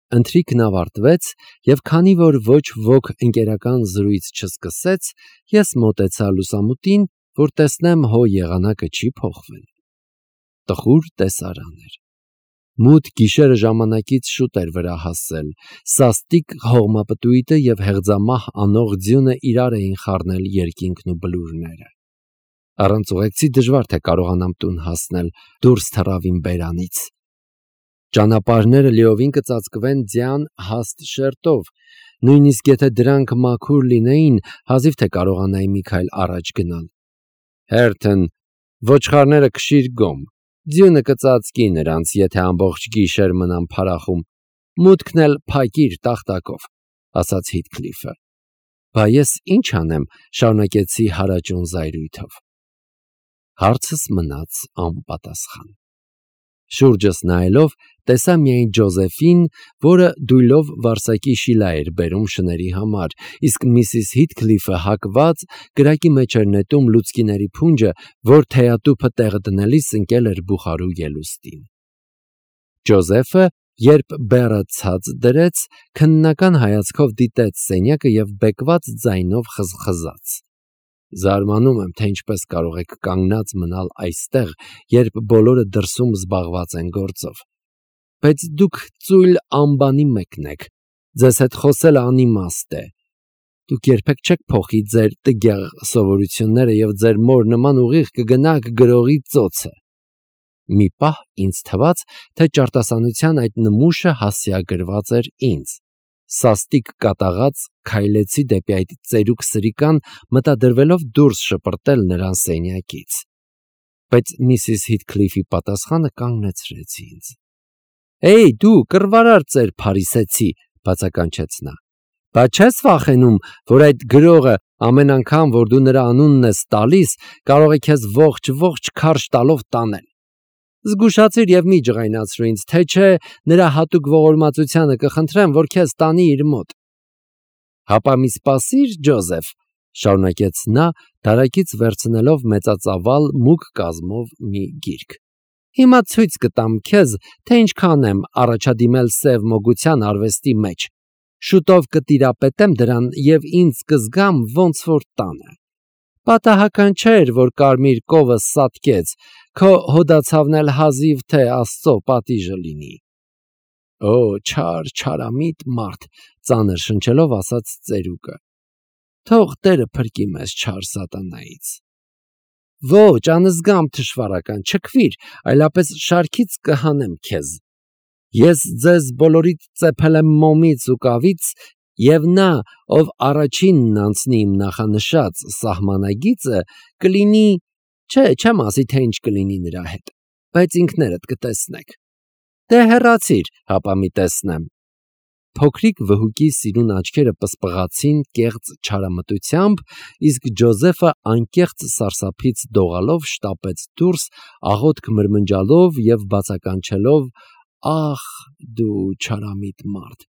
Ընթրիքն ավարտվեց, և քանի որ ոչ ոք ընկերական զրույց չսկսեց, ես մոտեցա լուսամուտին, որ տեսնեմ հո եղանակը չի փոխվել։ Տխուր տեսարան էր։ Մութ գիշերը ժամանակից շուտ էր վրա հասել, սաստիկ հողմապտույտը և հեղձամահ անող ձյունը իրար էին խառնել երկինքն ու բլուրները։ Առանց ուղեկցի դժվար թե կարողանամ տուն հասնել, դուրս թռավ իմ բերանից։ Ճանապարհները լիովին կծածկվեն ձյան հաստ շերտով, նույնիսկ եթե դրանք մաքուր լինեին, հազիվ թե կարողանայի մի քայլ առաջ գնալ։ Հերթն, ոչխարները քշիր գոմ, ձյունը կծածկի նրանց, եթե ամբողջ գիշեր մնան փարախում, մուտքն էլ փակիր տախտակով, ասաց Հիթքլիֆը։ Բա ես ինչ անեմ, շարունակեցի հարաճուն զայրույթով։ Հարցս մնաց անպատասխան։ Շուրջս նայելով, տեսա միայն Ջոզեֆին, որը դույլով վարսակի շիլա էր բերում շների համար, իսկ Միսիս Հիթքլիֆը հակված կրակի մեջ էր նետում լուցկիների փունջը, որ թեյատուփը տեղը դնելիս ընկել էր բուխարու ելուստին։ Ջոզեֆը, երբ բեռը ցած դրեց, քննական հայացքով դիտեց սենյակը և բեկված ձայնով խզխզաց. Զարմանում եմ, թե ինչպես կարող եք կանգնած մնալ այստեղ, երբ բոլորը դրսում զբաղված են գործով։ Բայց դուք ծույլ ամբանի մեկն եք, ձեզ հետ խոսելը անիմաստ է։ Դուք երբեք չեք փոխի ձեր տգեղ սովորությունները և ձեր մոր նման ուղիղ կգնաք գրողի ծոցը։ Մի պահ ինձ թվաց, թե ճարտասանության այդ նմուշը հասցեագրված էր ինձ։ Սաստիկ կատաղած քայլեցի դեպի այդ ծերուկ սրիկան, մտադրվելով դուրս շպրտել նրան սենյակից։ Բայց Միսիս Հիթքլիֆի պատասխանը կանգնեցրեց ինձ։ «Էй, դու կռվարար ծեր փարիսեցի», բացականչեց նա։ «Բա չես վախենում, որ այդ գրողը ամեն անգամ, որ դու նրա անունն ես տալիս, կարող է քեզ ողջ քարշ տալով տանել։ Զգուշացիր և մի ջղայնացրու ինձ, թե չէ նրա հատուկ ողորմածությանը կխնդրեմ, որ քեզ տանի իր մոտ»։ «Հապա մի սպասիր, Ջոզեֆ», շարունակեց նա, դարակից վերցնելով մեծածավալ մուգ կազմով մի գիրք։ «Հիմա ցույց կտամ քեզ, թե ինչքան եմ առաջադիմել սև մոգության արվեստի մեջ։ Շուտով կտիրապետեմ դրան և ինձ կզգամ ոնց որ տանը։ Պատահական չէր, որ կարմիր կովը սատկեց, քո հոդացավն էլ հազիվ թե Աստծո պատիժը լինի»։ «Օ, չար, չարամիտ մարդ», ծանր շնչելով ասաց ծերուկը։ «Թող Տերը փրկի մեզ չար սատանայից»։ «Ոչ, անզգամ թշվառական, չքվիր, այլապես շարքից կհանեմ քեզ։ Ես ձեզ բոլորիդ ծեփել եմ մոմից ու կավից, և նա, ով առաջինն անցնի իմ նախանշած սահմանագիծը, կլինի, չեմ ասի, թե ինչ կլինի նրա հետ, բայց ինքներդ կտեսնեք։ Դե հեռացիր, հապա մի տեսնեմ»։ Փոքրիկ վհուկի սիրուն աչքերը պսպղացին կեղծ չարամտությամբ, իսկ Ջոզեֆը անկեղծ սարսափից դողալով շտապեց դուրս, աղոթք մրմնջալով և բացականչելով. «Ախ, դու չարամիտ մարդ»։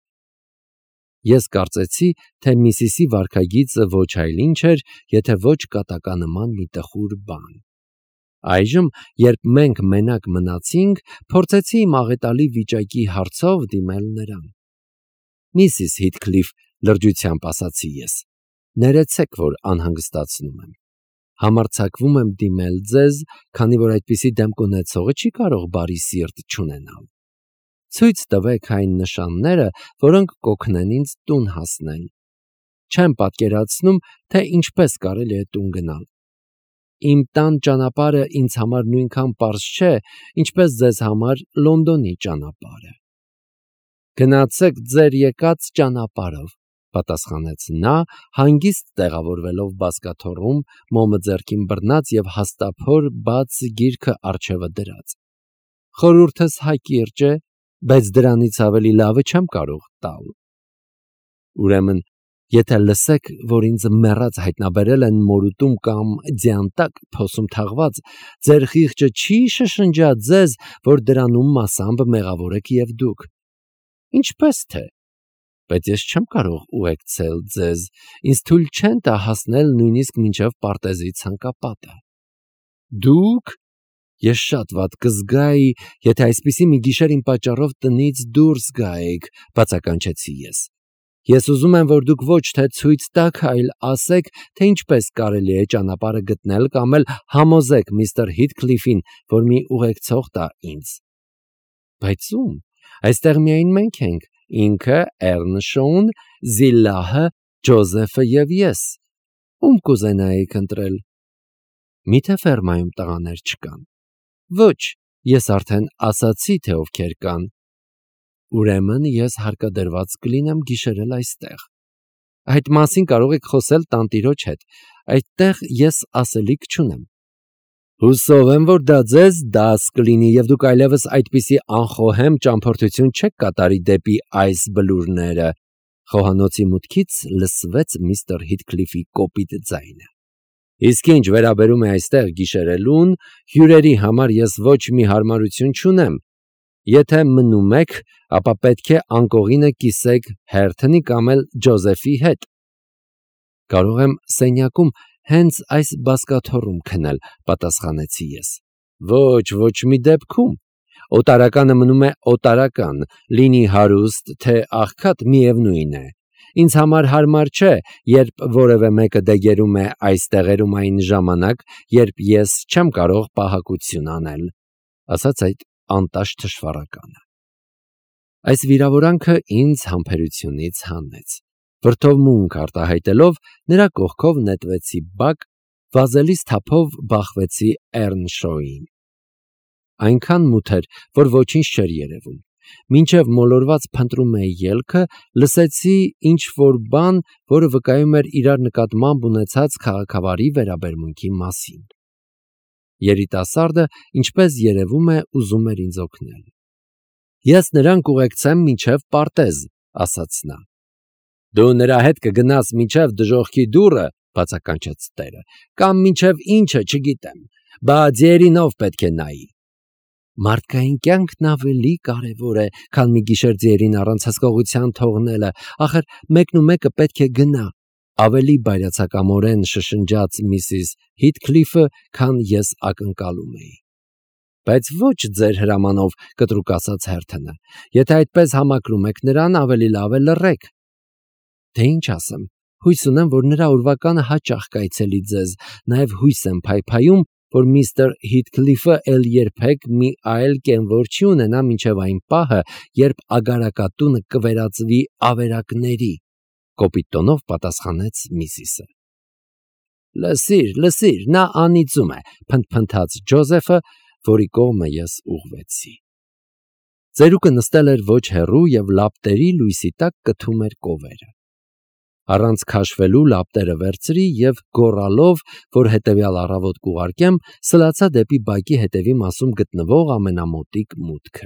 Ես կարծեցի, թե Միսիսի վարքագիծը ոչ այլ ինչ էր, եթե ոչ կատականման մի տխուր բան։ Այժմ, երբ մենք մենակ մնացինք, փորձեցի իմ աղետալի վիճակի հարցով դիմել նրան։ «Միսիս Հիթքլիֆ», լրջությամբ ասացի ես, ներեցեք, որ անհանգստացնում եմ։ Համարձակվում եմ դիմել ձեզ, քանի որ այդպիսի դեմք ունեցողը չի կարող բարի սիրտ չունենալ։ Ցույց տվեք այն նշանները, որոնք կօգնեն ինձ տուն հասնել։ Չեմ պատկերացնում, թե ինչպես կարելի է տուն գնալ։ Իմ տան ճանապարհը ինձ համար նույնքան պարզ չէ, ինչպես ձեզ համար Լոնդոնի ճանապարհը։ «Գնացեք ձեր եկած ճանապարհով», պատասխանեց նա, հանգիստ տեղավորվելով բազկաթոռում, մոմը ձեռքին բռնած և հաստափոր բաց գիրքը առջևը դրած։ «Խորհուրդս հակիրճ է, բայց դրանից ավելի լավը չեմ կարող տալ»։ «Ուրեմն, եթե լսեք, որ ինձ մեռած հայտնաբերել են մորուտում կամ ձյան տակ փոսում թաղված, ձեր խիղճը չի շշնջա ձեզ, որ դրանում մասամբ մեղավոր եք և դուք։ Ինչպես թե։ Բայց ես չեմ կարող ուղեկցել ձեզ, ինձ թույլ չեն տա հասնել նույնիսկ մինչև պարտեզի ցանկապատը»։ «Դուք»։ Ես շատ վատ կզգայի, եթե այսպիսի մի գիշեր իմ պատճառով տնից դուրս գայիք, բացականչեցի ես։ Ես ուզում եմ, որ դուք ոչ թե ցույց տաք, այլ ասեք, թե ինչպես կարելի է ճանապարհը գտնել կամ էլ համոզեք միստր Հիթքլիֆին, որ մի ուղեկցող տա ինձ։ Բայց ում։ Այստեղ միայն մենք ենք, ինքը, Էռնշոուն, Զիլլահը, Ջոզեֆը եւ ես։ Ում կուզենայիք ընտրել։ Միթե ֆերմայում տղաներ չկան։ Ոչ, ես արդեն ասացի, թե ովքեր կան։ Ուրեմն ես հարկադրված կլինեմ գիշերել այստեղ։ Այդ մասին կարող եք խոսել տանտիրոջ հետ։ Այդտեղ ես ասելիք չունեմ։ Հուսով եմ, որ դա ձեզ դաս կլինի եւ դուք այլևս այդպիսի անխոհեմ ճամփորդություն չեք կատարի դեպի այս բլուրները։ Խոհանոցի մուտքից լսվեց միստր Հիթքլիֆի կոպիտ ձայնը։ Իսկ ինչ վերաբերում է այստեղ գիշերելուն, հյուրերի համար ես ոչ մի հարմարություն չունեմ։ Եթե մնում եք, ապա պետք է անկողինը կիսեք Հերթնի կամ էլ Ջոզեֆի հետ։ Կարող եմ սենյակում հենց այս բազկաթոռում քնել, պատասխանեցի ես։ Ոչ մի դեպքում։ Օտարականը մնում է օտարական, լինի հարուստ, թե աղքատ, միևնույն է։ Ինձ համար հարմար չէ, երբ որևէ մեկը դեգերում է այս տեղերում այն ժամանակ, երբ ես չեմ կարող պահակություն անել, ասաց այդ անտաշ թշվառականը։ Այս վիրավորանքը ինձ համբերությունից հանեց։ Վրդովմունք արտահայտելով, նրա կողքով նետվեցի բակ, վազելիս թափով բախվեցի Էռնշոուին։ Այնքան մութ էր, որ ոչինչ չէր երևում։ Մինչև մոլորված փնտրում էի ելքը, լսեցի ինչ-որ բան, որը վկայում էր իրար նկատմամբ ունեցած քաղաքավարի վերաբերմունքի մասին։ Երիտասարդը, ինչպես երևում է, ուզում էր ինձ օգնել։ Ես նրան կուղեկցեմ մինչև Պարտեզ, ասաց նա։ Դու նրա հետ կգնաս մինչև դժոխքի դուռը, բացականչեց տերը, կամ մինչև ինչը, չգիտեմ, բայց ձերինով պետք է նայի։ Մարդկային կյանքն ավելի կարևոր է, քան մի գիշեր ձերին առանց հսկողության թողնելը, ախր մեկը պետք է գնա, ավելի բայրացակամորեն շշնջաց միսիս Հիթքլիֆը, քան ես ակնկալում էի։ Բայց ոչ ձեր հրամանով, կտրուկ ասաց Հերթոնը, եթե այդպես համակրում եք նրան, ավելի լավ է լռեք։ Թե ինչ ասեմ, հույս ունեմ, որ նրա ուրվականը հաճախ կայցելի ձեզ, նաև հույս եմ փայփայում, որ միստր Հիթքլիֆը էլ երբեք մի այլ կենվոր չի ունենա մինչև այն պահը, երբ ագարակատունը կվերածվի ավերակների, կոպիտ տոնով պատասխանեց միսիսը։ Լսիր, նա անիծում է, փնթփնթաց Ջոզեֆը, որի կողմը ես ուղղվեցի։ Ծերուկը նստել էր ոչ հեռու եւ լապտերի լույսի տակ կթում էր կովերը։ Առանց քաշվելու լապտերը վերցրի եւ գոռալով, որ հետեւյալ առավոտ կուղարկեմ, սլացա դեպի բակի հետևի մասում գտնվող ամենամոտիկ մուտքը։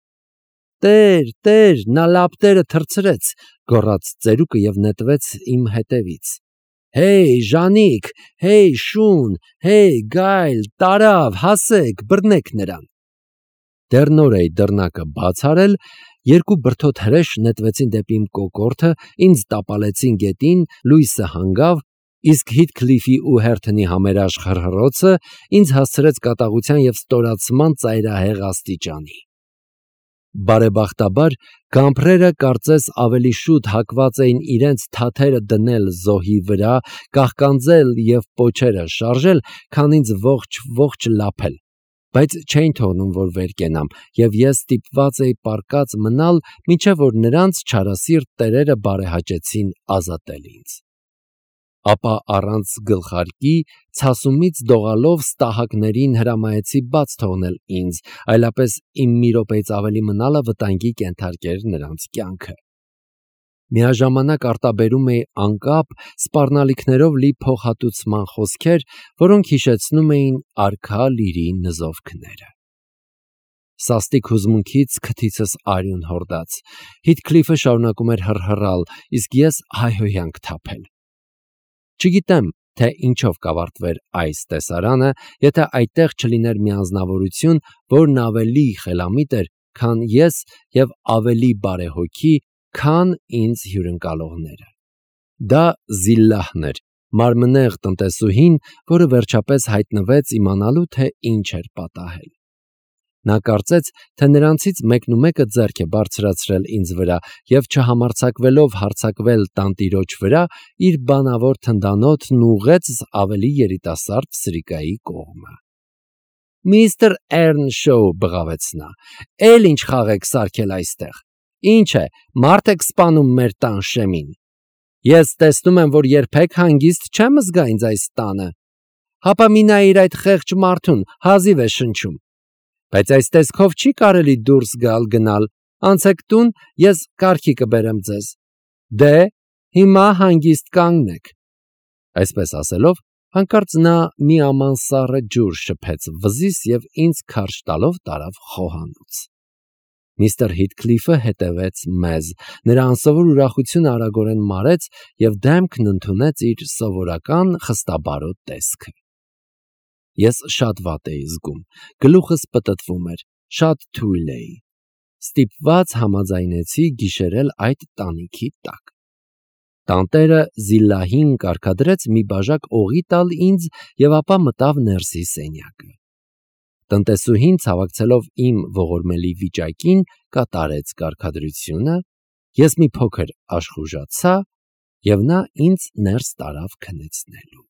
Տեր, նա լապտերը թռցրեց, գոռաց ծերուկը եւ նետվեց իմ հետևից։ Հեյ, Ժանիկ, հեյ, Շուն, հեյ, Գայլ, տարավ, հասեք, բռնեք նրան։ Դեռ նոր էի դռնակը բաց արել, երկու բրդոտ հրեշ նետվեցին դեպի իմ կոկորդը, ինձ տապալեցին գետին, լույսը հանգավ, իսկ Հիթքլիֆի ու Հերթոնի համերաշխ հռհռոցը ինձ հասցրեց կատաղության եւ ստորացման ծայրահեղ աստիճանի։ Բարեբախտաբար գամբրերը կարծես ավելի շուտ հակված էին իրենց թաթերը դնել զոհի վրա, կաղկանձել եւ պոչերը շարժել, քան ինձ ողջ լափել, բայց չէին թողնում, որ վեր կենամ, եւ ես ստիպված էի պառկած մնալ, մինչև որ նրանց չարասիրտ տերերը բարեհաճեցին ազատել ինձ։ Ապա առանց գլխարկի, ցասումից դողալով ստահակներին հրամայեցի բաց թողնել ինձ, այլապես իմ մի րոպեից ավելի մնալը վտանգի կենթարկեր նրանց կյանքը։ Միաժամանակ արտաբերում էի անկապ, սպառնալիքներով լի փոխհատուցման խոսքեր, որոնք հիշեցնում էին արքա Լիրի նզովքները։ Սաստիկ հուզմունքից քթիցս արյուն հորդաց։ Հիթքլիֆը շարունակում էր հռհռալ, իսկ ես հայհոյանք թափել։ Չգիտեմ, թե ինչով կավարտվեր այս տեսարանը, եթե այդտեղ չլիներ մի անձնավորություն, որն ավելի խելամիտ էր, քան ես եւ ավելի բարեհոգի, քան ինձ հյուրընկալողները։ Դա Զիլլահն էր, մարմնեղ տնտեսուհին, որը վերջապես հայտնվեց իմանալու, թե ինչ էր պատահել։ Նա կարծեց, թե նրանցից մեկն ու մեկը ձեռք է բարձրացրել ինձ վրա և չհամարձակվելով հարձակվել տանտիրոջ վրա, իր բանավոր թնդանոթն ուղղեց ավելի երիտասարդ սրիկայի կողմը։ «Միստր Էռնշոու», բղավեց նա, «էլ ինչ խաղ եք սարքել այստեղ։ Ինչ է, մարդ եք սպանում մեր տան շեմին։ Ես տեսնում եմ, որ երբեք հանգիստ չեմ զգա ինձ այս տանը։ Հապա մի նայիր այդ խեղճ մարդուն, հազիվ է շնչում։ Բայց այս տեսքով չի կարելի դուրս գալ-գնալ, անցեք տուն, ես կարգի կբերեմ ձեզ։ Դե, հիմա հանգիստ կանգնեք»։ Այսպես ասելով, հանկարծ նա մի աման սառը ջուր շփեց վզիս և ինձ քարշ տալով տարավ խոհանոց։ Միստր Հիթքլիֆը հետևեց մեզ, նրա անսովոր ուրախությունը արագորեն մարեց և դեմքն ընդունեց իր սովորական խստաբարոտ տեսքը։ Ես շատ վատ էի զգում, գլուխս պտտվում էր, շատ թույլ էի։ Ստիպված համաձայնեցի գիշերել այդ տանիքի տակ։ Տանտերը Զիլլահին կարգադրեց մի բաժակ օղի տալ ինձ և ապա մտավ ներսի սենյակը։ Տնտեսուհին, ցավակցելով իմ ողորմելի վիճակին, կատարեց կարգադրությունը, ես մի փոքր աշխուժացա և նա ինձ ներս տարավ քնեցնելու։